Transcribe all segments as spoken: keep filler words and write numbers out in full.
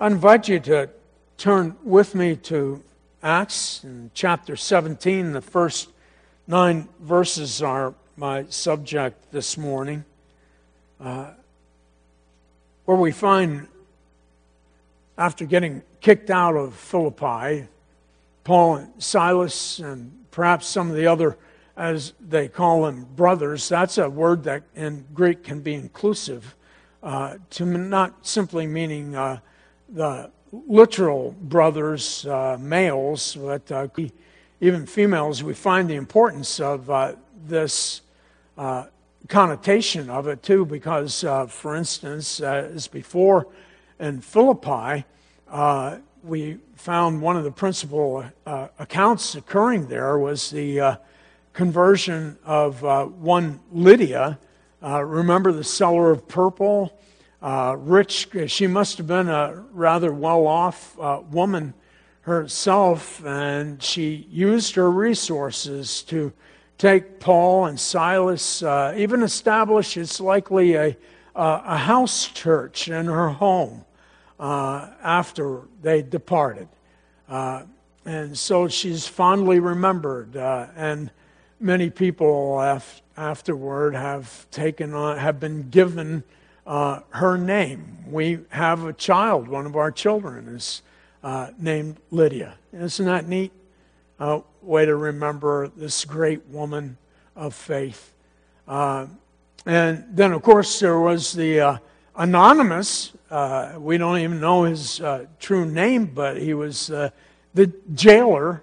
I invite you to turn with me to Acts in chapter seventeen. The first nine verses are my subject this morning, uh, where we find, after getting kicked out of Philippi, Paul and Silas, and perhaps some of the other, as they call them, brothers. That's a word that in Greek can be inclusive, uh, to not simply meaning uh, the literal brothers, uh, males, but uh, even females. We find the importance of uh, this uh, connotation of it too, because, uh, for instance, uh, as before in Philippi, uh, we found one of the principal uh, accounts occurring there was the uh, conversion of uh, one Lydia. Uh, remember the seller of purple? Uh, rich, she must have been a rather well-off uh, woman herself, and she used her resources to take Paul and Silas, uh, even establish, it's likely, a, uh, a house church in her home uh, after they departed. Uh, and so she's fondly remembered, uh, and many people af- afterward have taken on, have been given Uh, her name. We have a child, one of our children is uh, named Lydia. Isn't that neat? Uh, way to remember this great woman of faith. Uh, and then, of course, there was the uh, anonymous. Uh, we don't even know his uh, true name, but he was uh, the jailer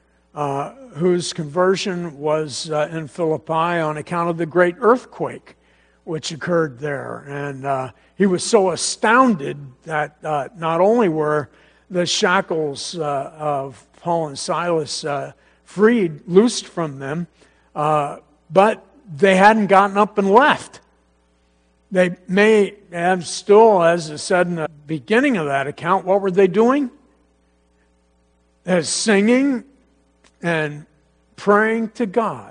uh, whose conversion was uh, in Philippi on account of the great earthquake which occurred there. And uh, he was so astounded that uh, not only were the shackles uh, of Paul and Silas uh, freed, loosed from them, uh, but they hadn't gotten up and left. They may have still, as I said in the beginning of that account, what were they doing? They're singing and praying to God.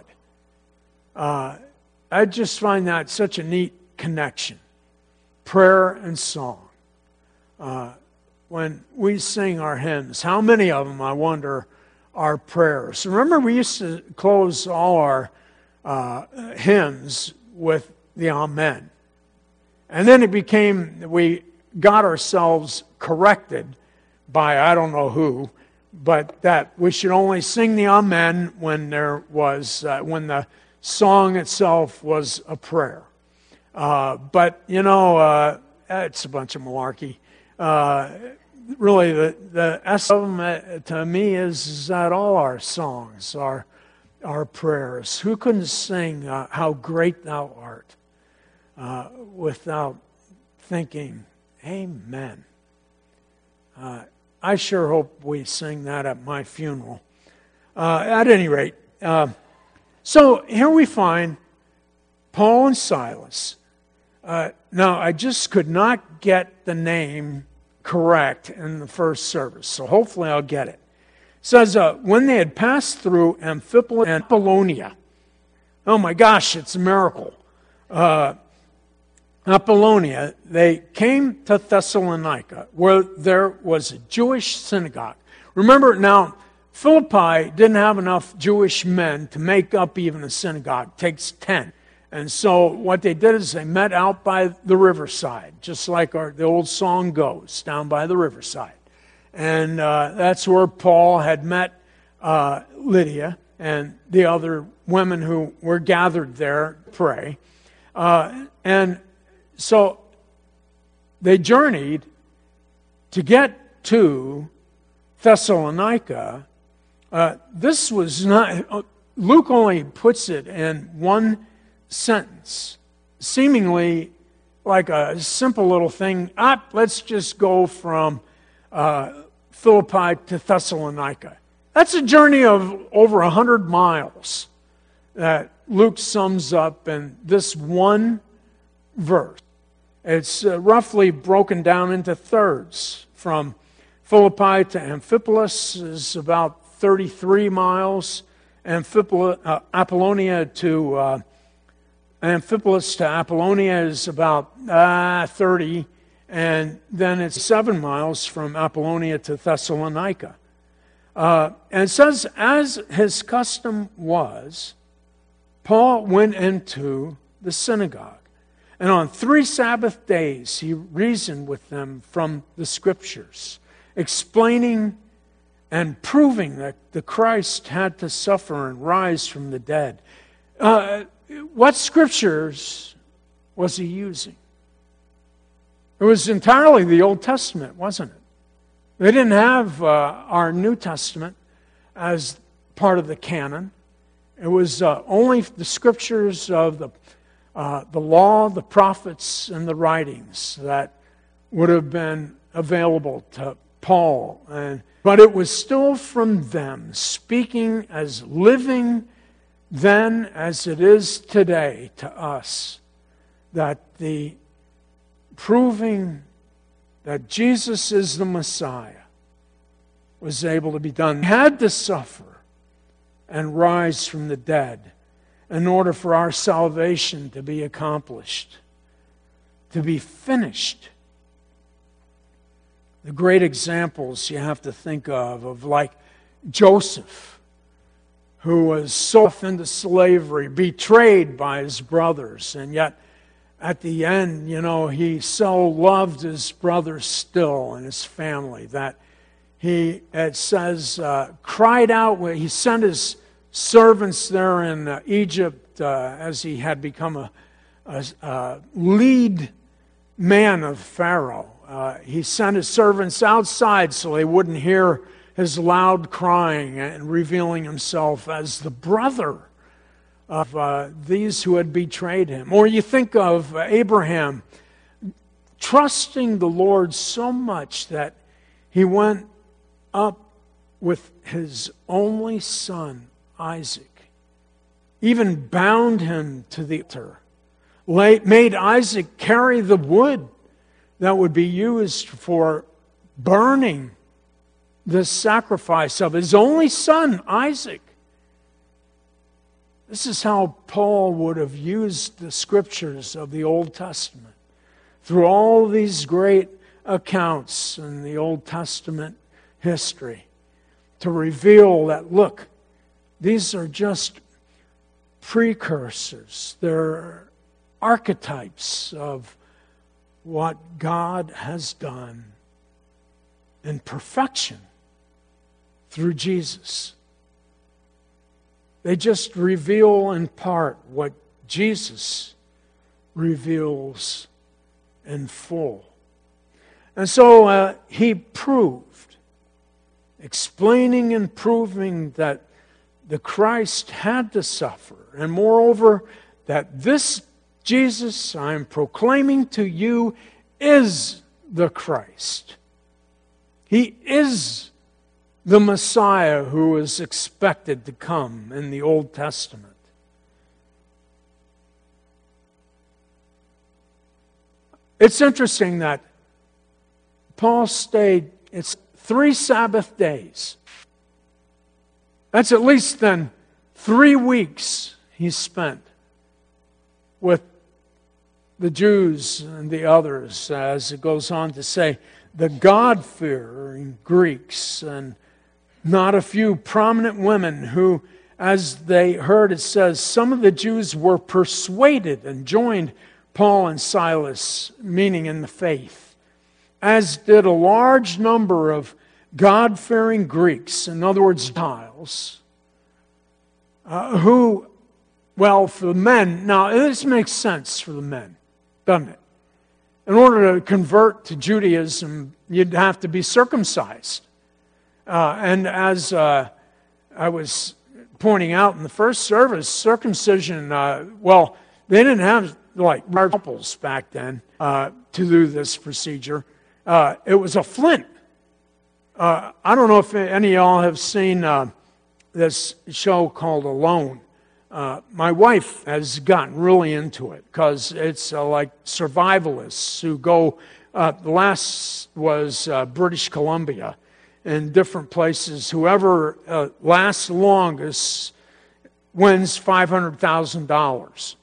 Uh, I just find that such a neat connection. Prayer and song. Uh, when we sing our hymns, how many of them, I wonder, are prayers? Remember, we used to close all our uh, hymns with the Amen. And then it became, we got ourselves corrected by I don't know who, but that we should only sing the Amen when there was, uh, when the song itself was a prayer. Uh, but, you know, uh, it's a bunch of malarkey. Uh, really, the, the essence of them, uh, to me, is, is that all our songs are, are prayers. Who couldn't sing uh, How Great Thou Art uh, without thinking, Amen. Uh, I sure hope we sing that at my funeral. Uh, at any rate, uh, So here we find Paul and Silas. Uh, now, I just could not get the name correct in the first service, so hopefully I'll get it. It says, uh, when they had passed through Amphipolis and Apollonia. Oh my gosh, it's a miracle. Uh, Apollonia, they came to Thessalonica, where there was a Jewish synagogue. Remember now, Philippi didn't have enough Jewish men to make up even a synagogue. It takes ten. And so what they did is they met out by the riverside, just like our, the old song goes, down by the riverside. And uh, that's where Paul had met uh, Lydia and the other women who were gathered there to pray. Uh, and so they journeyed to get to Thessalonica. Uh, this was not, Luke only puts it in one sentence, seemingly like a simple little thing. Ah, let's just go from uh, Philippi to Thessalonica. That's a journey of over a hundred miles that Luke sums up in this one verse. It's uh, roughly broken down into thirds. From Philippi to Amphipolis is about thirty-three miles, Amphipol- uh, Apollonia to uh, Amphipolis to Apollonia is about uh, thirty, and then it's seven miles from Apollonia to Thessalonica. Uh, and it says, as his custom was, Paul went into the synagogue, and on three Sabbath days he reasoned with them from the Scriptures, explaining and proving that the Christ had to suffer and rise from the dead. Uh, what Scriptures was he using? It was entirely the Old Testament, wasn't it? They didn't have uh, our New Testament as part of the canon. It was uh, only the Scriptures of the uh, the law, the prophets, and the writings that would have been available to Paul. And but it was still from them, speaking as living then as it is today to us, that the proving that Jesus is the Messiah was able to be done. He had to suffer and rise from the dead in order for our salvation to be accomplished, to be finished. The great examples you have to think of, of like Joseph, who was sold into slavery, betrayed by his brothers, and yet at the end, you know, he so loved his brothers still and his family that he, it says, uh, cried out. He sent his servants there in uh, Egypt uh, as he had become a, a, a lead man of Pharaoh. Uh, he sent his servants outside so they wouldn't hear his loud crying and revealing himself as the brother of uh, these who had betrayed him. Or you think of uh, Abraham trusting the Lord so much that he went up with his only son, Isaac, even bound him to the altar, made Isaac carry the wood that would be used for burning the sacrifice of his only son, Isaac. This is how Paul would have used the Scriptures of the Old Testament. Through all these great accounts in the Old Testament history, to reveal that, look, these are just precursors. They're archetypes of what God has done in perfection through Jesus. They just reveal in part what Jesus reveals in full. And so uh, he proved, explaining and proving that the Christ had to suffer, and moreover, that this Jesus I am proclaiming to you is the Christ. He is the Messiah who is expected to come in the Old Testament. It's interesting that Paul stayed, it's three Sabbath days. That's at least then three weeks he spent with the Jews and the others, as it goes on to say, the God-fearing Greeks, and not a few prominent women who, as they heard, it says, some of the Jews were persuaded and joined Paul and Silas, meaning in the faith, as did a large number of God-fearing Greeks, in other words, Gentiles, uh, who, well, for the men, now this makes sense for the men, doesn't it? In order to convert to Judaism, you'd have to be circumcised. Uh, and as uh, I was pointing out in the first service, circumcision, uh, well, they didn't have like couples back then uh, to do this procedure. Uh, it was a flint. Uh, I don't know if any of y'all have seen uh, this show called Alone. Uh, my wife has gotten really into it because it's uh, like survivalists who go, uh, the last was uh, British Columbia, in different places. Whoever uh, lasts longest wins five hundred thousand dollars.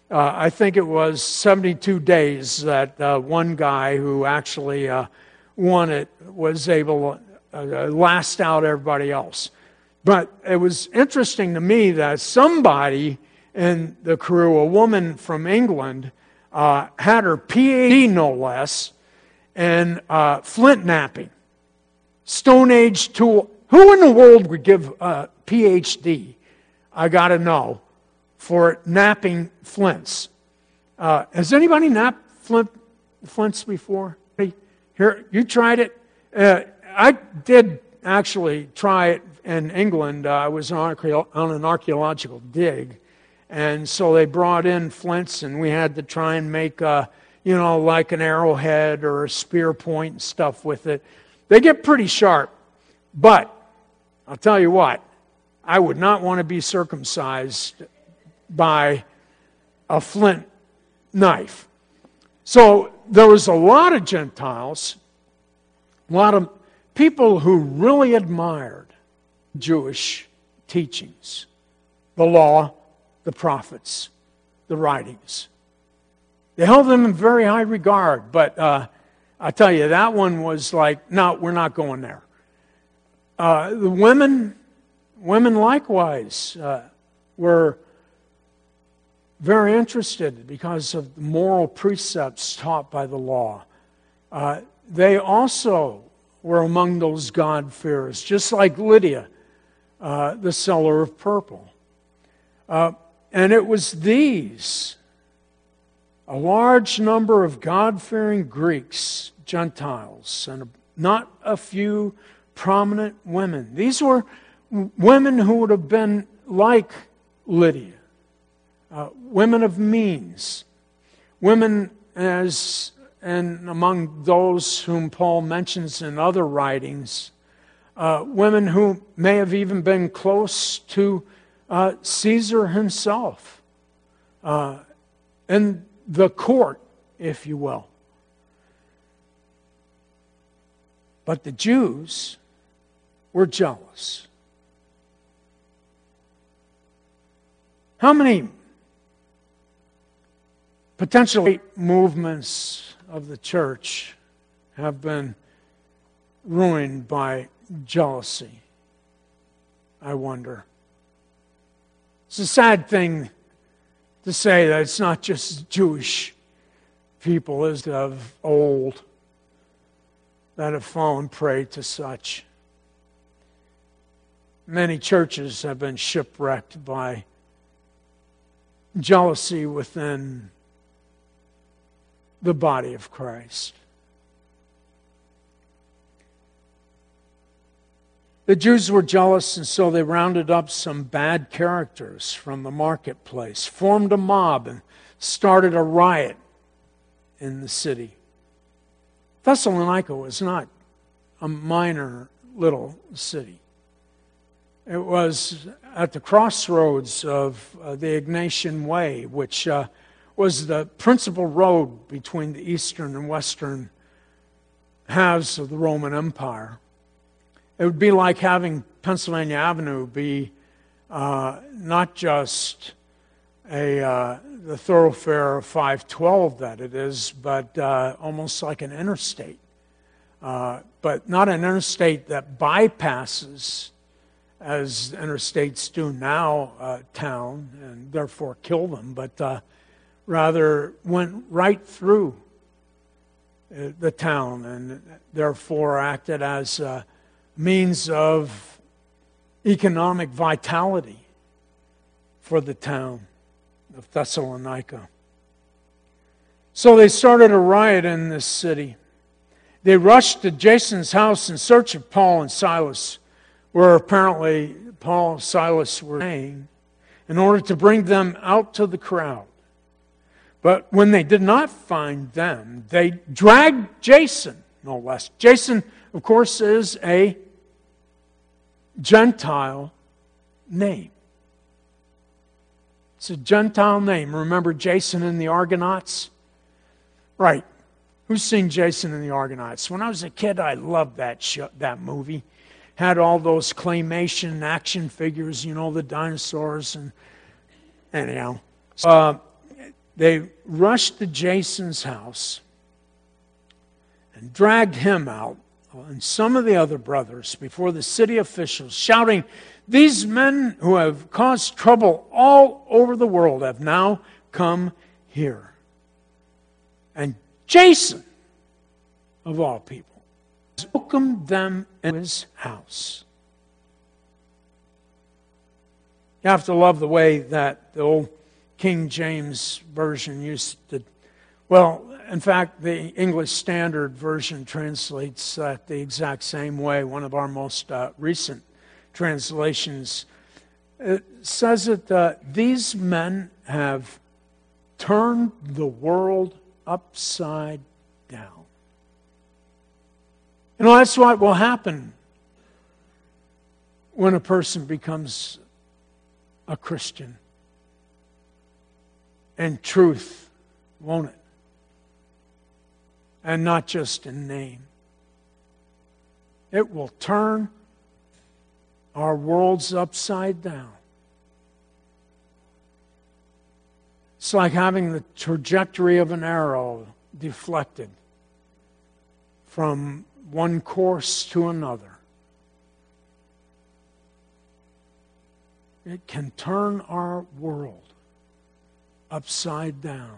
Uh, I think it was seventy-two days that uh, one guy who actually uh, won it was able to uh, last out everybody else. But it was interesting to me that somebody in the crew, a woman from England, uh, had her P H D no less in uh, flint napping. Stone Age tool. Who in the world would give a P H D, I got to know, for napping flints? Uh, has anybody napped flint, flints before? Here, you tried it? Uh, I did actually try it in England. Uh, I was on, on an archaeological dig, and so they brought in flints, and we had to try and make, a, you know, like an arrowhead or a spear point and stuff with it. They get pretty sharp, but I'll tell you what, I would not want to be circumcised by a flint knife. So there was a lot of Gentiles, a lot of people who really admired Jewish teachings, the law, the prophets, the writings. They held them in very high regard, but uh, I tell you, that one was like, no, we're not going there. Uh, the women, women likewise uh, were very interested because of the moral precepts taught by the law. Uh, they also were among those God-fearers, just like Lydia, uh, the seller of purple. Uh, and it was these, a large number of God-fearing Greeks, Gentiles, and not a few prominent women. These were women who would have been like Lydia, uh, women of means, women as, and among those whom Paul mentions in other writings, uh, women who may have even been close to uh, Caesar himself, uh, in the court, if you will. But the Jews were jealous. How many potential movements of the church have been ruined by jealousy, I wonder? It's a sad thing to say that it's not just Jewish people as of old that have fallen prey to such. Many churches have been shipwrecked by jealousy within the body of Christ. The Jews were jealous, and so they rounded up some bad characters from the marketplace, formed a mob, and started a riot in the city. Thessalonica was not a minor little city. It was at the crossroads of uh, the Egnatian Way, which uh, was the principal road between the eastern and western halves of the Roman Empire. It would be like having Pennsylvania Avenue be uh, not just a uh, the thoroughfare of five twelve that it is, but uh, almost like an interstate. Uh, but not an interstate that bypasses, as interstates do now, uh, town, and therefore kill them, but uh, rather went right through uh, the town and therefore acted as a means of economic vitality for the town of Thessalonica. So they started a riot in this city. They rushed to Jason's house in search of Paul and Silas, where apparently Paul and Silas were staying, in order to bring them out to the crowd. But when they did not find them, they dragged Jason, no less. Jason, of course, is a Gentile name. It's a Gentile name. Remember Jason and the Argonauts? Right. Who's seen Jason and the Argonauts? When I was a kid, I loved that show, that movie. Had all those claymation action figures, you know, the dinosaurs. And anyhow, uh, they rushed to Jason's house and dragged him out and some of the other brothers before the city officials, shouting, "These men who have caused trouble all over the world have now come here." And Jason, of all people, welcomed them in his house. You have to love the way that the old King James Version used to, well, in fact, the English Standard Version translates that the exact same way. One of our most uh, recent translations, it says that uh, these men have turned the world upside down. You know, that's what will happen when a person becomes a Christian. And truth, won't it? And not just in name. It will turn our worlds upside down. It's like having the trajectory of an arrow deflected from one course to another. It can turn our world upside down.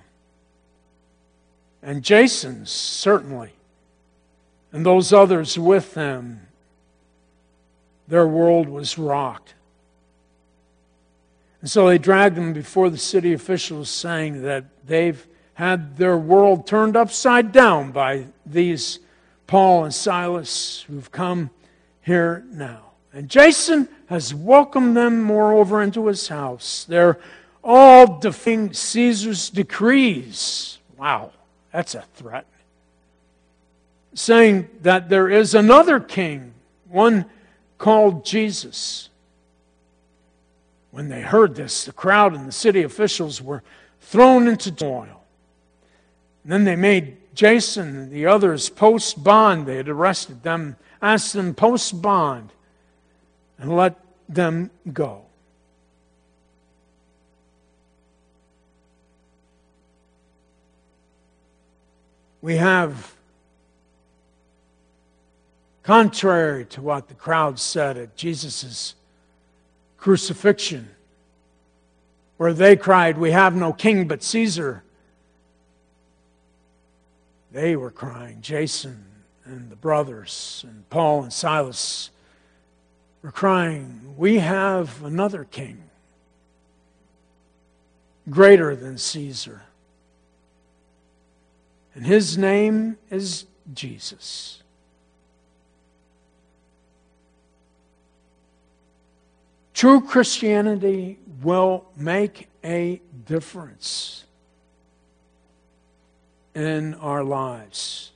And Jason, certainly, and those others with them, their world was rocked. And so they dragged them before the city officials, saying that they've had their world turned upside down by these Paul and Silas who've come here now. And Jason has welcomed them, moreover, into his house. They're all defying Caesar's decrees. Wow, that's a threat. Saying that there is another king, one called Jesus. When they heard this, the crowd and the city officials were thrown into turmoil. And then they made Jason and the others post bond. They had arrested them, asked them post bond, and let them go. We have, contrary to what the crowd said at Jesus' crucifixion, where they cried, "We have no king but Caesar," they were crying, Jason and the brothers and Paul and Silas were crying, "We have another king, greater than Caesar. And his name is Jesus." True Christianity will make a difference in our lives.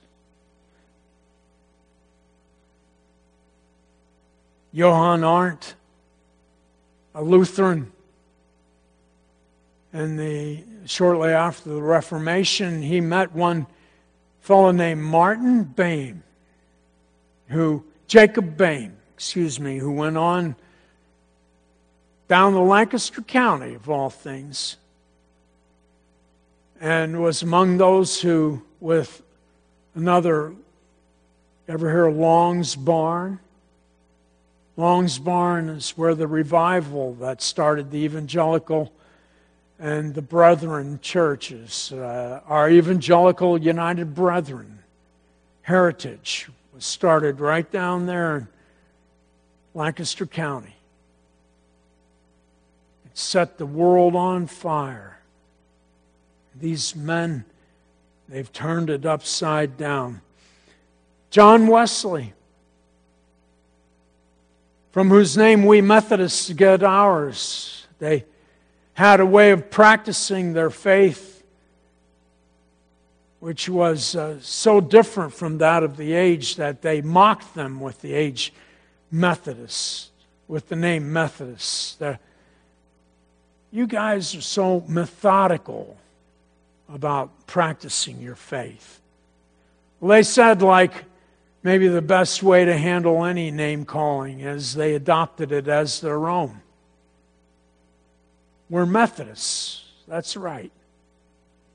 Johann Arndt, a Lutheran, and the shortly after the Reformation, he met one fellow named Martin Boehm, who Jacob Boehm, excuse me, who went on down to Lancaster County, of all things, and was among those who, with another, ever hear of Long's Barn? Long's Barn is where the revival that started the evangelical and the Brethren churches, uh, our Evangelical United Brethren heritage was started right down there in Lancaster County. It set the world on fire. These men, they've turned it upside down. John Wesley, from whose name we Methodists get ours, they had a way of practicing their faith which was uh, so different from that of the age that they mocked them with the age Methodists, with the name Methodists. The, you guys are so methodical about practicing your faith. Well, they said, like, maybe the best way to handle any name calling is they adopted it as their own. We're Methodists. That's right.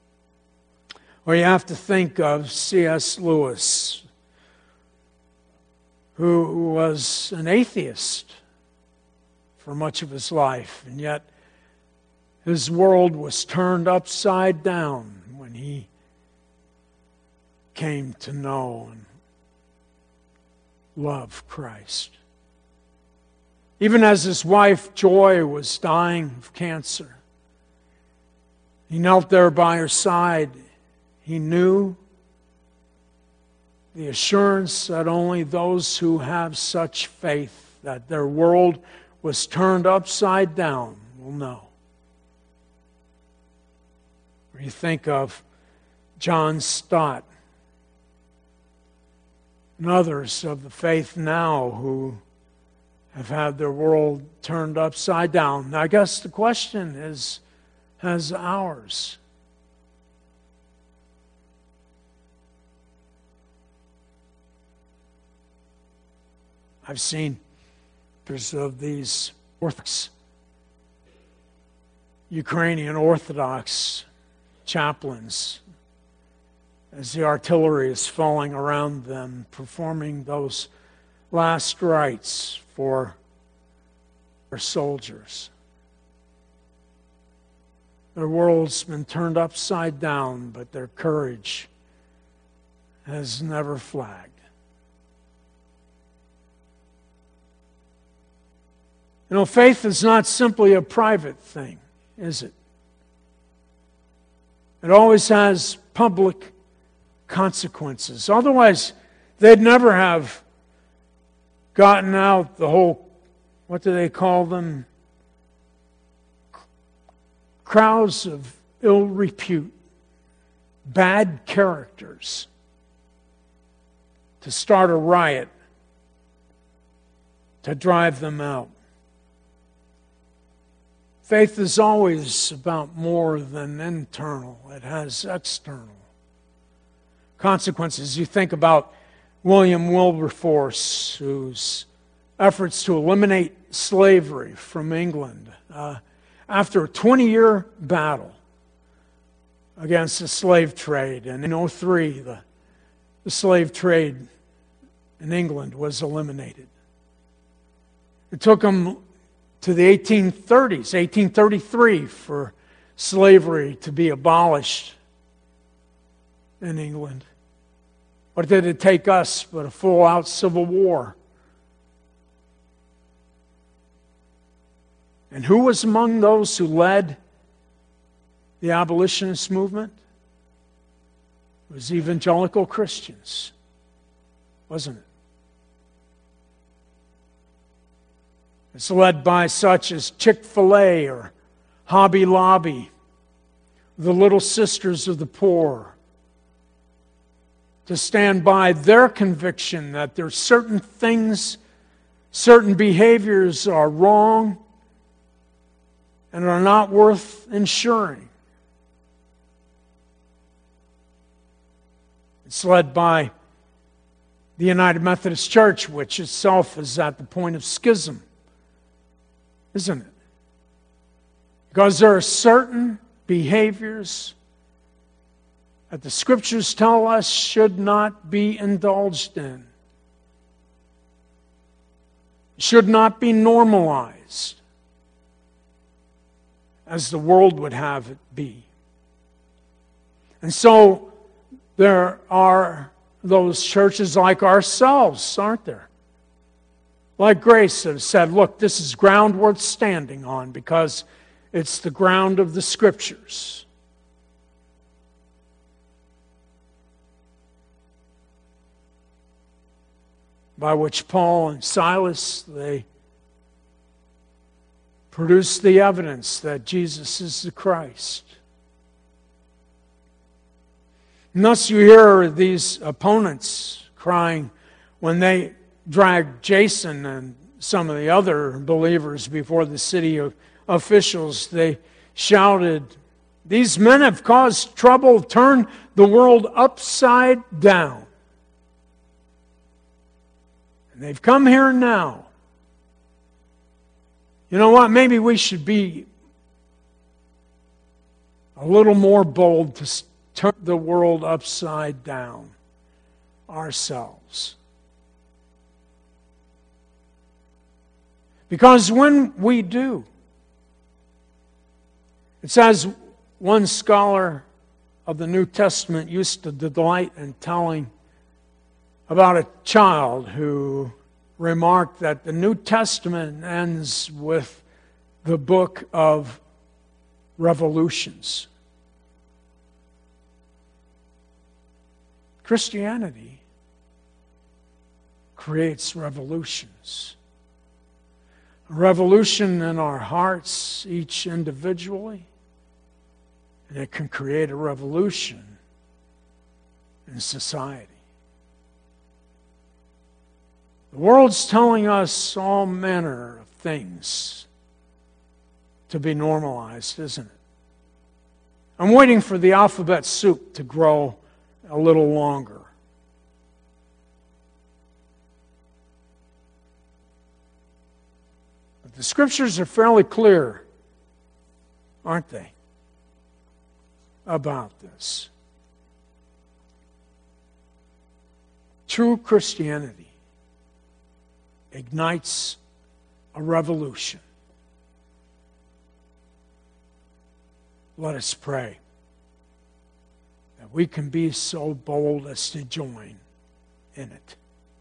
Or you have to think of C S Lewis, who was an atheist for much of his life, and yet his world was turned upside down when he came to know and love Christ. Even as his wife Joy was dying of cancer, he knelt there by her side. He knew the assurance that only those who have such faith that their world was turned upside down will know. Or you think of John Stott and others of the faith now who have had their world turned upside down. I guess the question is, has ours? I've seen pictures of these Orthodox, Ukrainian Orthodox chaplains as the artillery is falling around them, performing those last rites for their soldiers. Their world's been turned upside down, but their courage has never flagged. You know, faith is not simply a private thing, is it? It always has public consequences. Otherwise, they'd never have gotten out the whole, what do they call them? Crowds of ill repute, bad characters, to start a riot, to drive them out. Faith is always about more than internal. It has external consequences. You think about William Wilberforce, whose efforts to eliminate slavery from England, uh, after a twenty-year battle against the slave trade. And in oh three, the, the slave trade in England was eliminated. It took him to the eighteen thirties, eighteen thirty-three, for slavery to be abolished in England. What did it take us but a full-out civil war? And who was among those who led the abolitionist movement? It was evangelical Christians, wasn't it? It's led by such as Chick-fil-A or Hobby Lobby, the Little Sisters of the Poor, to stand by their conviction that there are certain things, certain behaviors are wrong and are not worth ensuring. It's led by the United Methodist Church, which itself is at the point of schism, isn't it? Because there are certain behaviors that the Scriptures tell us should not be indulged in, should not be normalized as the world would have it be. And so there are those churches like ourselves, aren't there? Like Grace have said, look, this is ground worth standing on because it's the ground of the Scriptures. By which Paul and Silas, they produce the evidence that Jesus is the Christ. And thus you hear these opponents crying when they dragged Jason and some of the other believers before the city officials. They shouted, "These men have caused trouble, turned the world upside down. And they've come here now. You know what? Maybe we should be a little more bold to turn the world upside down ourselves. Because when we do, it says one scholar of the New Testament used to delight in telling about a child who remarked that the New Testament ends with the book of revolutions. Christianity creates revolutions. A revolution in our hearts, each individually, and it can create a revolution in society. The world's telling us all manner of things to be normalized, isn't it? I'm waiting for the alphabet soup to grow a little longer. But the scriptures are fairly clear, aren't they, about this? True Christianity ignites a revolution. Let us pray that we can be so bold as to join in it.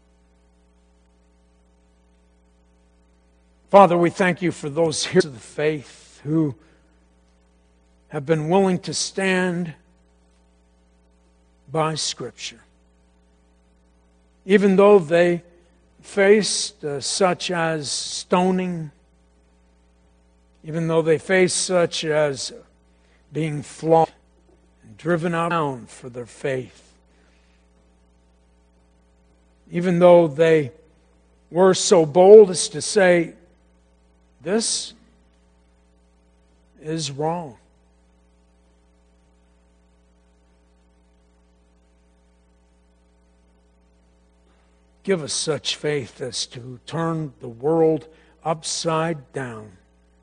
Father, we thank you for those heroes of the faith who have been willing to stand by Scripture. Even though they faced uh, such as stoning, even though they faced such as being flogged and driven out of town for their faith, even though they were so bold as to say, this is wrong. Give us such faith as to turn the world upside down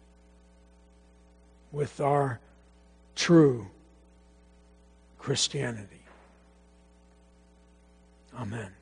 with our true Christianity. Amen.